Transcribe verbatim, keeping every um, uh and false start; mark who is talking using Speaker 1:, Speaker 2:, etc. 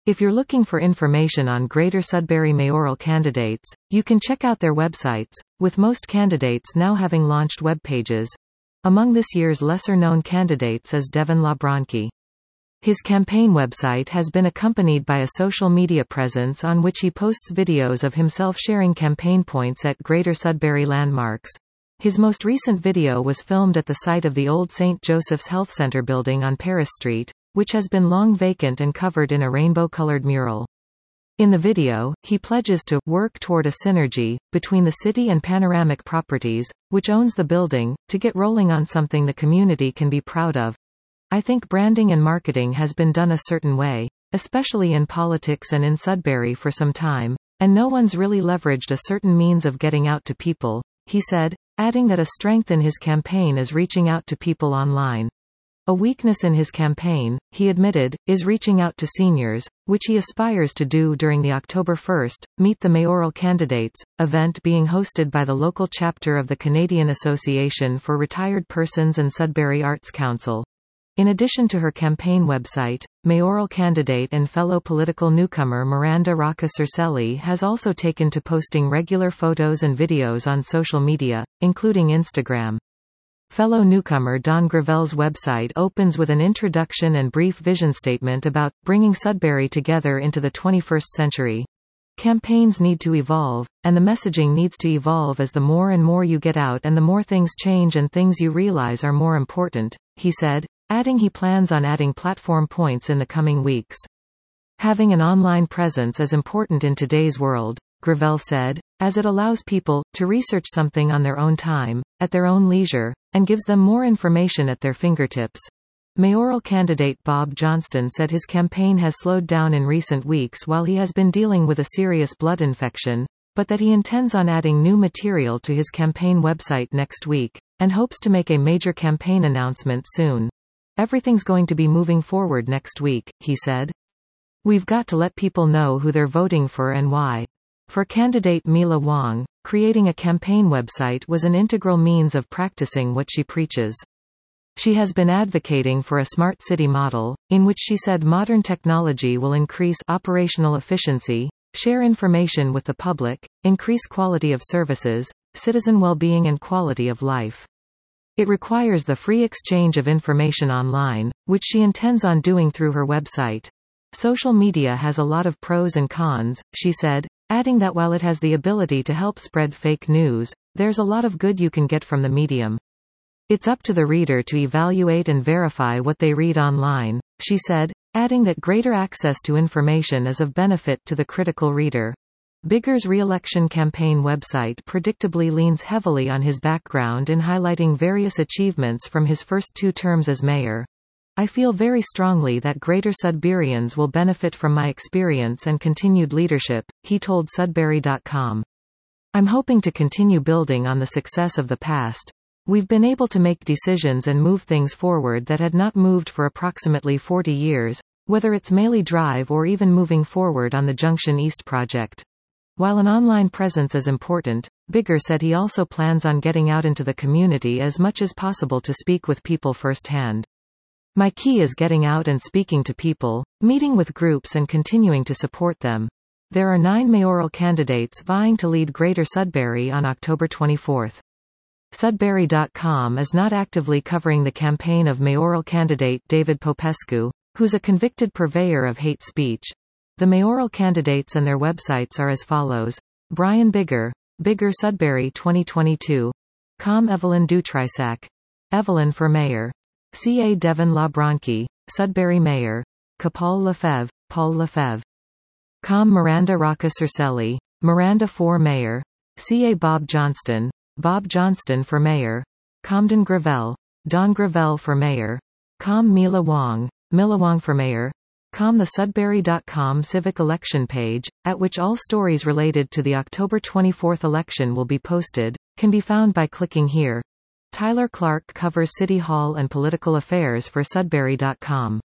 Speaker 1: If you're looking for information on Greater Sudbury mayoral candidates, you can check out their websites, with most candidates now having launched web pages. Among this year's lesser-known candidates is Devin Labronke. His campaign website has been accompanied by a social media presence on which he posts videos of himself sharing campaign points at Greater Sudbury landmarks. His most recent video was filmed at the site of the old Saint Joseph's Health Center building on Paris Street, which has been long vacant and covered in a rainbow-colored mural. In the video, he pledges to work toward a synergy between the city and Panoramic Properties, which owns the building, to get rolling on something the community can be proud of. I think branding and marketing has been done a certain way, especially in politics and in Sudbury for some time, and no one's really leveraged a certain means of getting out to people, he said, adding that a strength in his campaign is reaching out to people online. A weakness in his campaign, he admitted, is reaching out to seniors, which he aspires to do during the October first Meet the Mayoral Candidates event being hosted by the local chapter of the Canadian Association for Retired Persons and Sudbury Arts Council. In addition to her campaign website, mayoral candidate and fellow political newcomer Miranda Rocca Cercelli has also taken to posting regular photos and videos on social media, including Instagram. Fellow newcomer Don Gravel's website opens with an introduction and brief vision statement about bringing Sudbury together into the twenty-first century. Campaigns need to evolve, and the messaging needs to evolve as the more and more you get out and the more things change and things you realize are more important, he said, adding he plans on adding platform points in the coming weeks. Having an online presence is important in today's world, Gravel said, as it allows people to research something on their own time, at their own leisure, and gives them more information at their fingertips. Mayoral candidate Bob Johnston said his campaign has slowed down in recent weeks while he has been dealing with a serious blood infection, but that he intends on adding new material to his campaign website next week, and hopes to make a major campaign announcement soon. Everything's going to be moving forward next week, he said. We've got to let people know who they're voting for and why. For candidate Mila Wong, creating a campaign website was an integral means of practicing what she preaches. She has been advocating for a smart city model, in which she said modern technology will increase operational efficiency, share information with the public, increase quality of services, citizen well-being and quality of life. It requires the free exchange of information online, which she intends on doing through her website. Social media has a lot of pros and cons, she said, adding that while it has the ability to help spread fake news, there's a lot of good you can get from the medium. It's up to the reader to evaluate and verify what they read online, she said, adding that greater access to information is of benefit to the critical reader. Bigger's re-election campaign website predictably leans heavily on his background in highlighting various achievements from his first two terms as mayor. I feel very strongly that Greater Sudburyans will benefit from my experience and continued leadership, he told Sudbury dot com. I'm hoping to continue building on the success of the past. We've been able to make decisions and move things forward that had not moved for approximately forty years, whether it's Maley Drive or even moving forward on the Junction East project. While an online presence is important, Bigger said he also plans on getting out into the community as much as possible to speak with people firsthand. My key is getting out and speaking to people, meeting with groups and continuing to support them. There are nine mayoral candidates vying to lead Greater Sudbury on October twenty-fourth. Sudbury dot com is not actively covering the campaign of mayoral candidate David Popescu, who's a convicted purveyor of hate speech. The mayoral candidates and their websites are as follows. Brian Bigger, Bigger Sudbury twenty twenty-two. Com Evelyn Dutrisac. Evelyn for Mayor. C A Devin Labronke, Sudbury Mayor. Paul Lefebvre, Paul Lefebvre. Com Miranda Rocca Cercelli, Miranda for Mayor. C A Bob Johnston, Bob Johnston for Mayor. Comden Gravel, Don Gravel for Mayor. Com Mila Wong, Mila Wong for Mayor. Com the Sudbury dot com civic election page, at which all stories related to the October twenty-fourth election will be posted, can be found by clicking here. Tyler Clark covers City Hall and political affairs for Sudbury dot com.